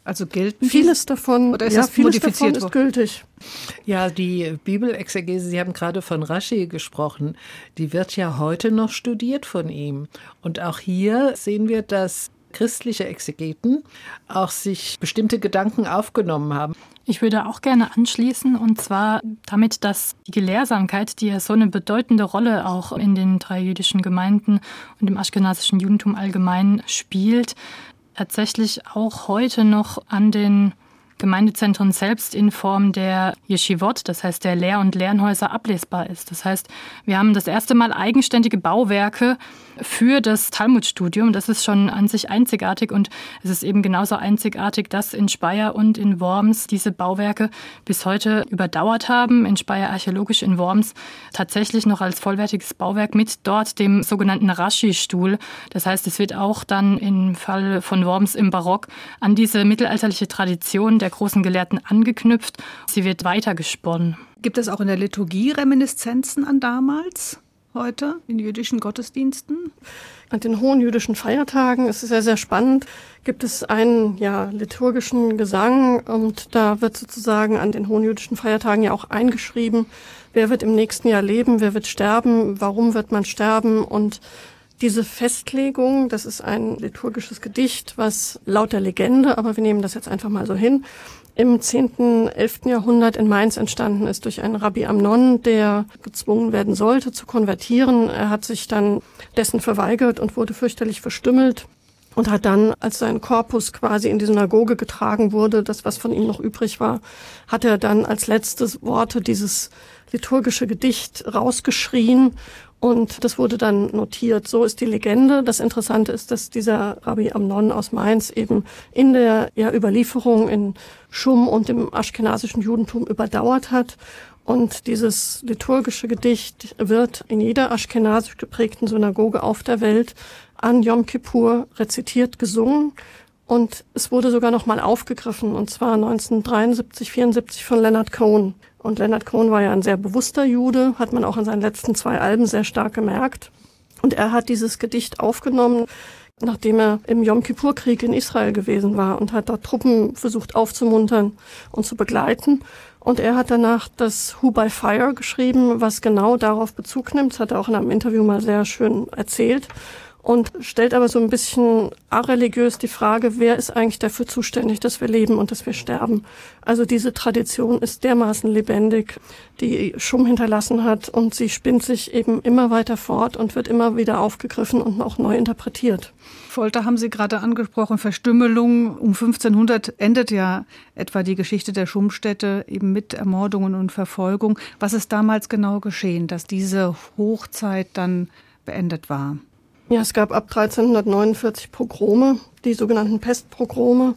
Also gilt vieles davon, oder ist ja, das vieles modifiziert davon ist gültig. Ja, die Bibelexegese, Sie haben gerade von Rashi gesprochen, die wird ja heute noch studiert von ihm. Und auch hier sehen wir, dass christliche Exegeten auch sich bestimmte Gedanken aufgenommen haben. Ich würde auch gerne anschließen, und zwar damit, dass die Gelehrsamkeit, die ja so eine bedeutende Rolle auch in den drei jüdischen Gemeinden und im aschkenasischen Judentum allgemein spielt, tatsächlich auch heute noch an den Gemeindezentren selbst in Form der Yeshivot, das heißt der Lehr- und Lernhäuser, ablesbar ist. Das heißt, wir haben das erste Mal eigenständige Bauwerke für das Talmudstudium. Das ist schon an sich einzigartig, und es ist eben genauso einzigartig, dass in Speyer und in Worms diese Bauwerke bis heute überdauert haben. In Speyer archäologisch, in Worms tatsächlich noch als vollwertiges Bauwerk mit dort dem sogenannten Rashi-Stuhl. Das heißt, es wird auch dann im Fall von Worms im Barock an diese mittelalterliche Tradition der großen Gelehrten angeknüpft. Sie wird weitergesponnen. Gibt es auch in der Liturgie Reminiszenzen an damals, heute, in jüdischen Gottesdiensten? An den hohen jüdischen Feiertagen ist es sehr, sehr spannend. Gibt es einen ja, liturgischen Gesang, und da wird sozusagen an den hohen jüdischen Feiertagen ja auch eingeschrieben, wer wird im nächsten Jahr leben, wer wird sterben, warum wird man sterben. Und diese Festlegung, das ist ein liturgisches Gedicht, was laut der Legende, aber wir nehmen das jetzt einfach mal so hin, im zehnten, elften Jahrhundert in Mainz entstanden ist durch einen Rabbi Amnon, der gezwungen werden sollte zu konvertieren. Er hat sich dann dessen verweigert und wurde fürchterlich verstümmelt und hat dann, als sein Korpus quasi in die Synagoge getragen wurde, das, was von ihm noch übrig war, hat er dann als letztes Worte dieses liturgische Gedicht rausgeschrien. Und das wurde dann notiert. So ist die Legende. Das Interessante ist, dass dieser Rabbi Amnon aus Mainz eben in der ja, Überlieferung in Schum und im aschkenasischen Judentum überdauert hat. Und dieses liturgische Gedicht wird in jeder aschkenasisch geprägten Synagoge auf der Welt an Yom Kippur rezitiert, gesungen. Und es wurde sogar noch mal aufgegriffen, und zwar neunzehnhundertdreiundsiebzig, vierundsiebzig von Leonard Cohen. Und Leonard Cohen war ja ein sehr bewusster Jude, hat man auch in seinen letzten zwei Alben sehr stark gemerkt. Und er hat dieses Gedicht aufgenommen, nachdem er im Yom-Kippur-Krieg in Israel gewesen war, und hat dort Truppen versucht aufzumuntern und zu begleiten. Und er hat danach das Who by Fire geschrieben, was genau darauf Bezug nimmt. Das hat er auch in einem Interview mal sehr schön erzählt. Und stellt aber so ein bisschen areligiös die Frage, wer ist eigentlich dafür zuständig, dass wir leben und dass wir sterben. Also diese Tradition ist dermaßen lebendig, die Schum hinterlassen hat, und sie spinnt sich eben immer weiter fort und wird immer wieder aufgegriffen und auch neu interpretiert. Folter haben Sie gerade angesprochen, Verstümmelung. Um fünfzehnhundert endet ja etwa die Geschichte der Schumstätte eben mit Ermordungen und Verfolgung. Was ist damals genau geschehen, dass diese Hochzeit dann beendet war? Ja, es gab ab dreizehnhundertneunundvierzig Pogrome, die sogenannten Pestpogrome.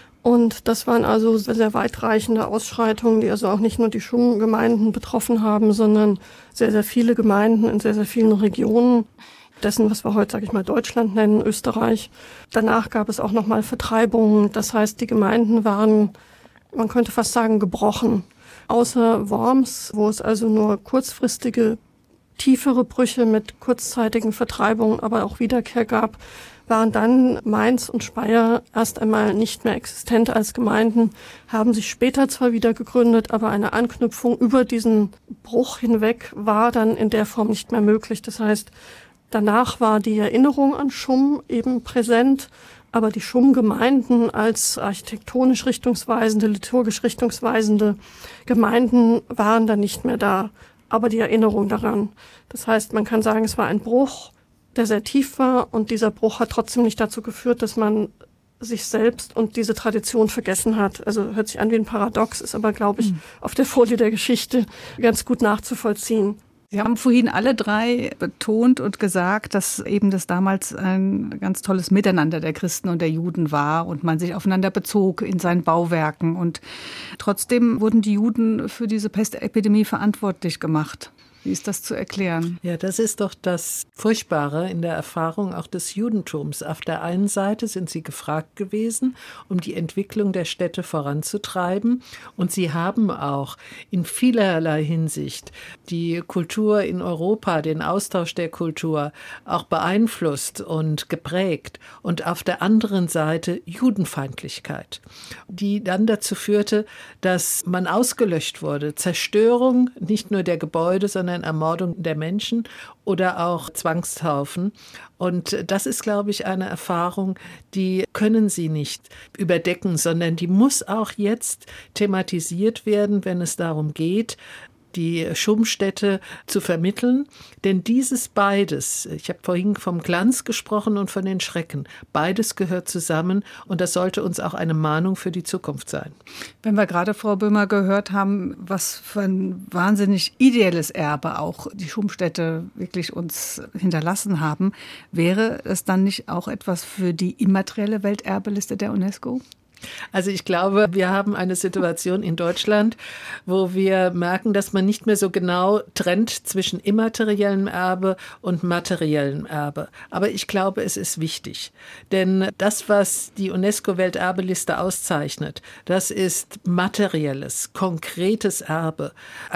Und das waren also sehr weitreichende Ausschreitungen, die also auch nicht nur die Schum-Gemeinden betroffen haben, sondern sehr, sehr viele Gemeinden in sehr, sehr vielen Regionen dessen, was wir heute, sage ich mal, Deutschland nennen, Österreich. Danach gab es auch nochmal Vertreibungen. Das heißt, die Gemeinden waren, man könnte fast sagen, gebrochen. Außer Worms, wo es also nur kurzfristige tiefere Brüche mit kurzzeitigen Vertreibungen, aber auch Wiederkehr gab, waren dann Mainz und Speyer erst einmal nicht mehr existent als Gemeinden, haben sich später zwar wieder gegründet, aber eine Anknüpfung über diesen Bruch hinweg war dann in der Form nicht mehr möglich. Das heißt, danach war die Erinnerung an Schum eben präsent, aber die Schum-Gemeinden als architektonisch richtungsweisende, liturgisch richtungsweisende Gemeinden waren dann nicht mehr da. Aber die Erinnerung daran. Das heißt, man kann sagen, es war ein Bruch, der sehr tief war, und dieser Bruch hat trotzdem nicht dazu geführt, dass man sich selbst und diese Tradition vergessen hat. Also hört sich an wie ein Paradox, ist aber, glaube ich, mhm. auf der Folie der Geschichte ganz gut nachzuvollziehen. Sie haben vorhin alle drei betont und gesagt, dass eben das damals ein ganz tolles Miteinander der Christen und der Juden war und man sich aufeinander bezog in seinen Bauwerken. Und trotzdem wurden die Juden für diese Pestepidemie verantwortlich gemacht. Wie ist das zu erklären? Ja, das ist doch das Furchtbare in der Erfahrung auch des Judentums. Auf der einen Seite sind sie gefragt gewesen, um die Entwicklung der Städte voranzutreiben. Und sie haben auch in vielerlei Hinsicht die Kultur in Europa, den Austausch der Kultur auch beeinflusst und geprägt. Und auf der anderen Seite Judenfeindlichkeit, die dann dazu führte, dass man ausgelöscht wurde. Zerstörung nicht nur der Gebäude, sondern Ermordung der Menschen oder auch Zwangstaufen. Und das ist, glaube ich, eine Erfahrung, die können Sie nicht überdecken, sondern die muss auch jetzt thematisiert werden, wenn es darum geht, die Schummstätte zu vermitteln. Denn dieses beides, ich habe vorhin vom Glanz gesprochen und von den Schrecken, beides gehört zusammen und das sollte uns auch eine Mahnung für die Zukunft sein. Wenn wir gerade, Frau Böhmer, gehört haben, was für ein wahnsinnig ideelles Erbe auch die Schummstätte wirklich uns hinterlassen haben, wäre es dann nicht auch etwas für die immaterielle Welterbeliste der UNESCO? Also ich glaube, wir haben eine Situation in Deutschland, wo wir merken, dass man nicht mehr so genau trennt zwischen immateriellem Erbe und materiellem Erbe. Aber ich glaube, es ist wichtig. Denn das, was die UNESCO-Welterbeliste auszeichnet, das ist materielles, konkretes Erbe.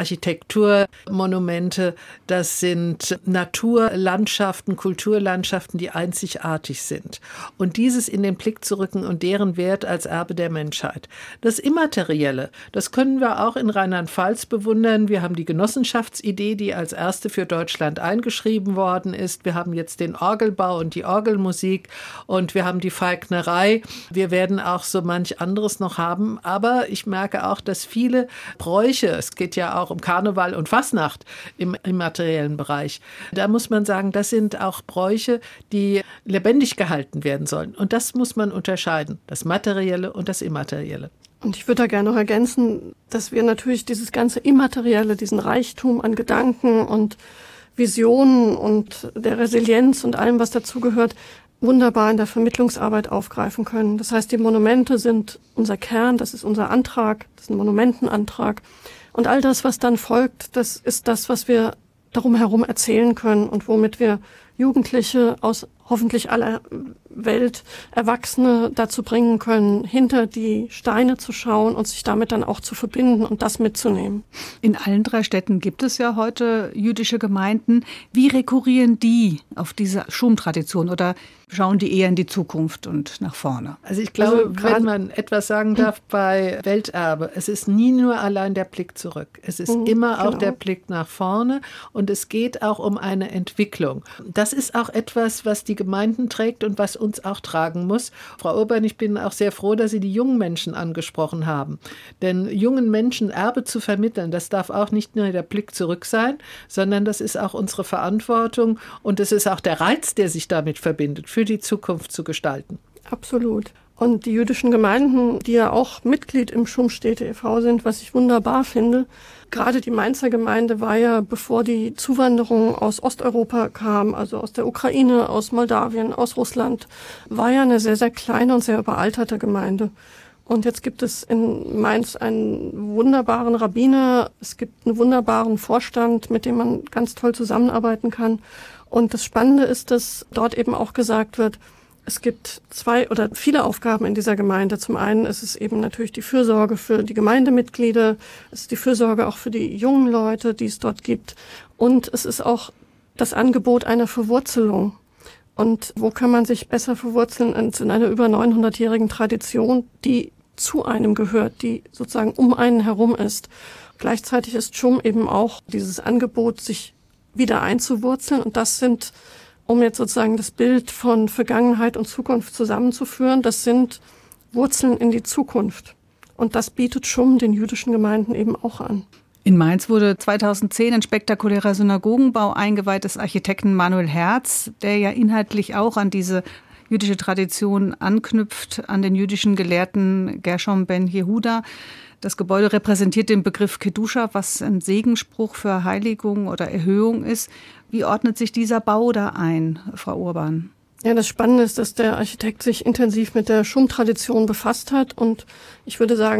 Architekturmonumente, das sind Naturlandschaften, Kulturlandschaften, die einzigartig sind. Und dieses in den Blick zu rücken und deren Wert als Erbe der Menschheit. Das Immaterielle, das können wir auch in Rheinland-Pfalz bewundern. Wir haben die Genossenschaftsidee, die als erste für Deutschland eingeschrieben worden ist. Wir haben jetzt den Orgelbau und die Orgelmusik und wir haben die Falknerei. Wir werden auch so manch anderes noch haben. Aber ich merke auch, dass viele Bräuche, es geht ja auch um Karneval und Fasnacht im immateriellen Bereich, da muss man sagen, das sind auch Bräuche, die lebendig gehalten werden sollen. Und das muss man unterscheiden. Das Materielle und das Immaterielle. Und ich würde da gerne noch ergänzen, dass wir natürlich dieses ganze Immaterielle, diesen Reichtum an Gedanken und Visionen und der Resilienz und allem, was dazugehört, wunderbar in der Vermittlungsarbeit aufgreifen können. Das heißt, die Monumente sind unser Kern, das ist unser Antrag, das ist ein Monumentenantrag. Und all das, was dann folgt, das ist das, was wir darum herum erzählen können und womit wir Jugendliche aus hoffentlich aller Welt, Erwachsene dazu bringen können, hinter die Steine zu schauen und sich damit dann auch zu verbinden und das mitzunehmen. In allen drei Städten gibt es ja heute jüdische Gemeinden. Wie rekurrieren die auf diese Schummtradition oder schauen die eher in die Zukunft und nach vorne? Also ich glaube, Also wenn man etwas sagen darf bei Welterbe, es ist nie nur allein der Blick zurück. Es ist Mhm, immer auch genau. der Blick nach vorne und es geht auch um eine Entwicklung. Das ist auch etwas, was die Gemeinden trägt und was uns auch tragen muss. Frau Urban, ich bin auch sehr froh, dass Sie die jungen Menschen angesprochen haben. Denn jungen Menschen Erbe zu vermitteln, das darf auch nicht nur der Blick zurück sein, sondern das ist auch unsere Verantwortung und es ist auch der Reiz, der sich damit verbindet, für die Zukunft zu gestalten. Absolut. Und die jüdischen Gemeinden, die ja auch Mitglied im Schummstädte e V sind, was ich wunderbar finde. Gerade die Mainzer Gemeinde war ja, bevor die Zuwanderung aus Osteuropa kam, also aus der Ukraine, aus Moldawien, aus Russland, war ja eine sehr, sehr kleine und sehr überalterte Gemeinde. Und jetzt gibt es in Mainz einen wunderbaren Rabbiner, es gibt einen wunderbaren Vorstand, mit dem man ganz toll zusammenarbeiten kann. Und das Spannende ist, dass dort eben auch gesagt wird, es gibt zwei oder viele Aufgaben in dieser Gemeinde. Zum einen ist es eben natürlich die Fürsorge für die Gemeindemitglieder, es ist die Fürsorge auch für die jungen Leute, die es dort gibt. Und es ist auch das Angebot einer Verwurzelung. Und wo kann man sich besser verwurzeln als in einer über neunhundertjährigen Tradition, die zu einem gehört, die sozusagen um einen herum ist. Gleichzeitig ist Schumm eben auch dieses Angebot, sich wieder einzuwurzeln. Und das sind, um jetzt sozusagen das Bild von Vergangenheit und Zukunft zusammenzuführen, das sind Wurzeln in die Zukunft. Und das bietet Schumm den jüdischen Gemeinden eben auch an. In Mainz wurde zweitausendzehn ein spektakulärer Synagogenbau eingeweiht des Architekten Manuel Herz, der ja inhaltlich auch an diese jüdische Tradition anknüpft, an den jüdischen Gelehrten Gershom ben Jehuda. Das Gebäude repräsentiert den Begriff Kedusha, was ein Segenspruch für Heiligung oder Erhöhung ist. Wie ordnet sich dieser Bau da ein, Frau Urban? Ja, das Spannende ist, dass der Architekt sich intensiv mit der Schumm-Tradition befasst hat und ich würde sagen,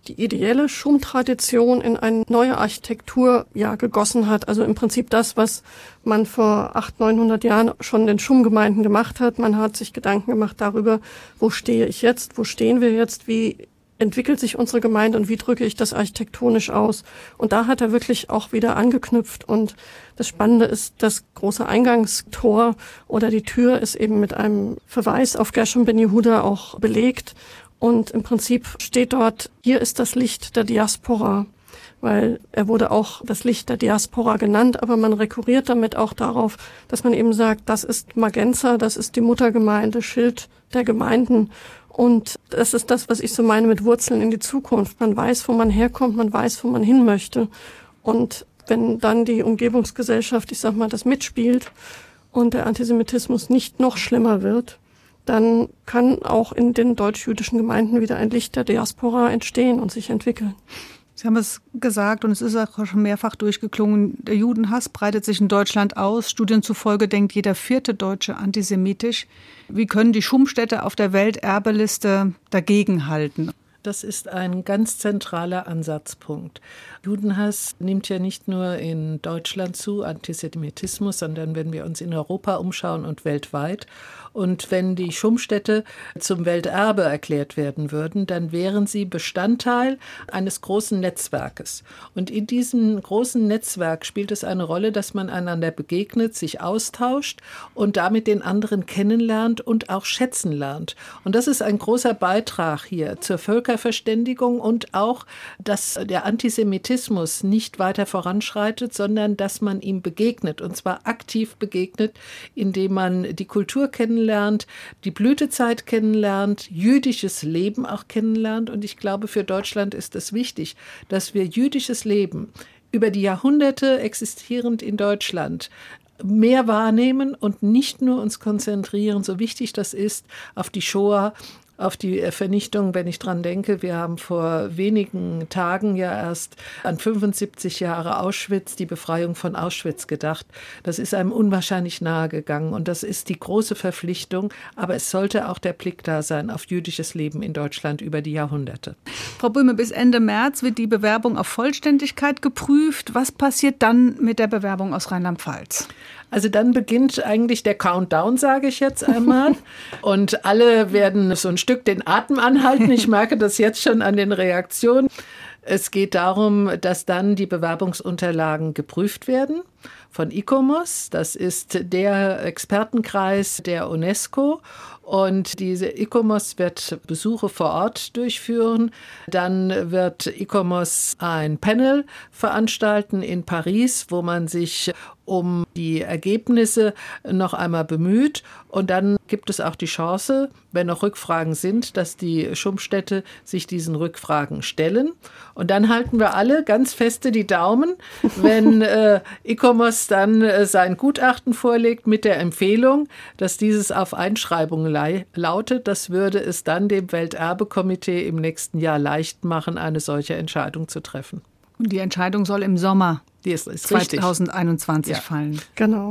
die ideelle Schum-Tradition in eine neue Architektur ja gegossen hat. Also im Prinzip das, was man vor achthundert, neunhundert Jahren schon in den Schum-Gemeinden gemacht hat. Man hat sich Gedanken gemacht darüber, wo stehe ich jetzt, wo stehen wir jetzt, wie entwickelt sich unsere Gemeinde und wie drücke ich das architektonisch aus. Und da hat er wirklich auch wieder angeknüpft. Und das Spannende ist, das große Eingangstor oder die Tür ist eben mit einem Verweis auf Gershom ben Yehuda auch belegt. Und im Prinzip steht dort, hier ist das Licht der Diaspora, weil er wurde auch das Licht der Diaspora genannt, aber man rekurriert damit auch darauf, dass man eben sagt, das ist Magenza, das ist die Muttergemeinde, Schild der Gemeinden. Und das ist das, was ich so meine mit Wurzeln in die Zukunft. Man weiß, wo man herkommt, man weiß, wo man hin möchte. Und wenn dann die Umgebungsgesellschaft, ich sag mal, das mitspielt und der Antisemitismus nicht noch schlimmer wird, dann kann auch in den deutsch-jüdischen Gemeinden wieder ein Licht der Diaspora entstehen und sich entwickeln. Sie haben es gesagt und es ist auch schon mehrfach durchgeklungen, der Judenhass breitet sich in Deutschland aus. Studien zufolge denkt jeder vierte Deutsche antisemitisch. Wie können die Schumstädte auf der Welterbeliste dagegenhalten? Das ist ein ganz zentraler Ansatzpunkt. Judenhass nimmt ja nicht nur in Deutschland zu, Antisemitismus, sondern wenn wir uns in Europa umschauen und weltweit. Und wenn die Schumstädte zum Welterbe erklärt werden würden, dann wären sie Bestandteil eines großen Netzwerkes. Und in diesem großen Netzwerk spielt es eine Rolle, dass man einander begegnet, sich austauscht und damit den anderen kennenlernt und auch schätzen lernt. Und das ist ein großer Beitrag hier zur Völkerverständigung und auch, dass der Antisemitismus nicht weiter voranschreitet, sondern dass man ihm begegnet, und zwar aktiv begegnet, indem man die Kultur kennenlernt, die Blütezeit kennenlernt, jüdisches Leben auch kennenlernt. Und ich glaube, für Deutschland ist es wichtig, dass wir jüdisches Leben über die Jahrhunderte existierend in Deutschland mehr wahrnehmen und nicht nur uns konzentrieren, so wichtig das ist, auf die Shoah, auf die Vernichtung, wenn ich dran denke. Wir haben vor wenigen Tagen ja erst an fünfundsiebzig Jahre Auschwitz, die Befreiung von Auschwitz gedacht. Das ist einem unwahrscheinlich nahe gegangen und das ist die große Verpflichtung. Aber es sollte auch der Blick da sein auf jüdisches Leben in Deutschland über die Jahrhunderte. Frau Böhme, bis Ende März wird die Bewerbung auf Vollständigkeit geprüft. Was passiert dann mit der Bewerbung aus Rheinland-Pfalz? Also dann beginnt eigentlich der Countdown, sage ich jetzt einmal. Und alle werden so ein Stück den Atem anhalten. Ich merke das jetzt schon an den Reaktionen. Es geht darum, dass dann die Bewerbungsunterlagen geprüft werden von ICOMOS. Das ist der Expertenkreis der UNESCO. Und diese ICOMOS wird Besuche vor Ort durchführen. Dann wird ICOMOS ein Panel veranstalten in Paris, wo man sich um die Ergebnisse noch einmal bemüht. Und dann gibt es auch die Chance, wenn noch Rückfragen sind, dass die Schumstädte sich diesen Rückfragen stellen. Und dann halten wir alle ganz feste die Daumen, wenn äh, ICOMOS dann äh, sein Gutachten vorlegt mit der Empfehlung, dass dieses auf Einschreibung lei- lautet. Das würde es dann dem Welterbekomitee im nächsten Jahr leicht machen, eine solche Entscheidung zu treffen. Und die Entscheidung soll im Sommer die ist, ist zweitausendeinundzwanzig ja. fallen. Genau.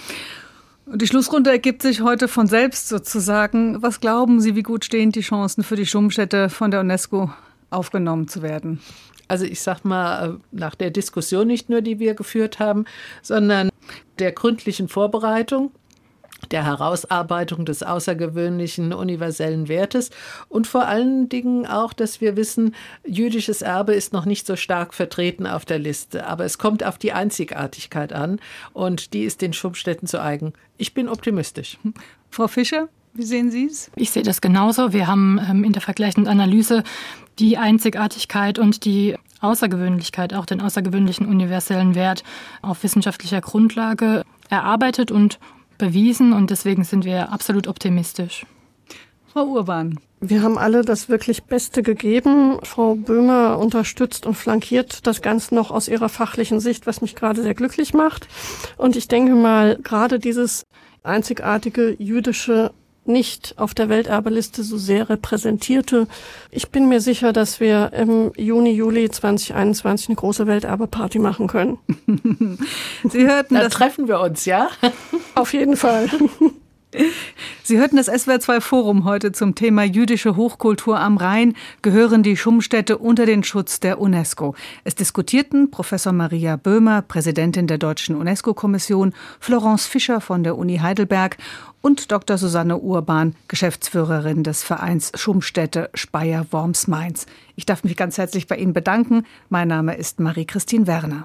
Und die Schlussrunde ergibt sich heute von selbst sozusagen. Was glauben Sie, wie gut stehen die Chancen für die Schumstädte von der UNESCO aufgenommen zu werden? Also ich sag mal, nach der Diskussion nicht nur, die wir geführt haben, sondern der gründlichen Vorbereitung, der Herausarbeitung des außergewöhnlichen universellen Wertes und vor allen Dingen auch, dass wir wissen, jüdisches Erbe ist noch nicht so stark vertreten auf der Liste, aber es kommt auf die Einzigartigkeit an und die ist den Schumstädten zu eigen. Ich bin optimistisch. Frau Fischer, wie sehen Sie es? Ich sehe das genauso. Wir haben ähm, in der vergleichenden Analyse die Einzigartigkeit und die Außergewöhnlichkeit, auch den außergewöhnlichen universellen Wert auf wissenschaftlicher Grundlage erarbeitet und bewiesen und deswegen sind wir absolut optimistisch. Frau Urban. Wir haben alle das wirklich Beste gegeben. Frau Böhme unterstützt und flankiert das Ganze noch aus ihrer fachlichen Sicht, was mich gerade sehr glücklich macht. Und ich denke mal, gerade dieses einzigartige jüdische, nicht auf der Welterbeliste so sehr repräsentierte. Ich bin mir sicher, dass wir im Juni, Juli zweitausendeinundzwanzig eine große Welterbe-Party machen können. Sie hörten, da das treffen wir uns, ja? Auf jeden Fall. Sie hörten das S W R zwei Forum heute zum Thema jüdische Hochkultur am Rhein. Gehören die Schummstätte unter den Schutz der UNESCO? Es diskutierten Professor Maria Böhmer, Präsidentin der Deutschen UNESCO-Kommission, Florence Fischer von der Uni Heidelberg und Doktor Susanne Urban, Geschäftsführerin des Vereins Schummstätte Speyer-Worms Mainz. Ich darf mich ganz herzlich bei Ihnen bedanken. Mein Name ist Marie-Christine Werner.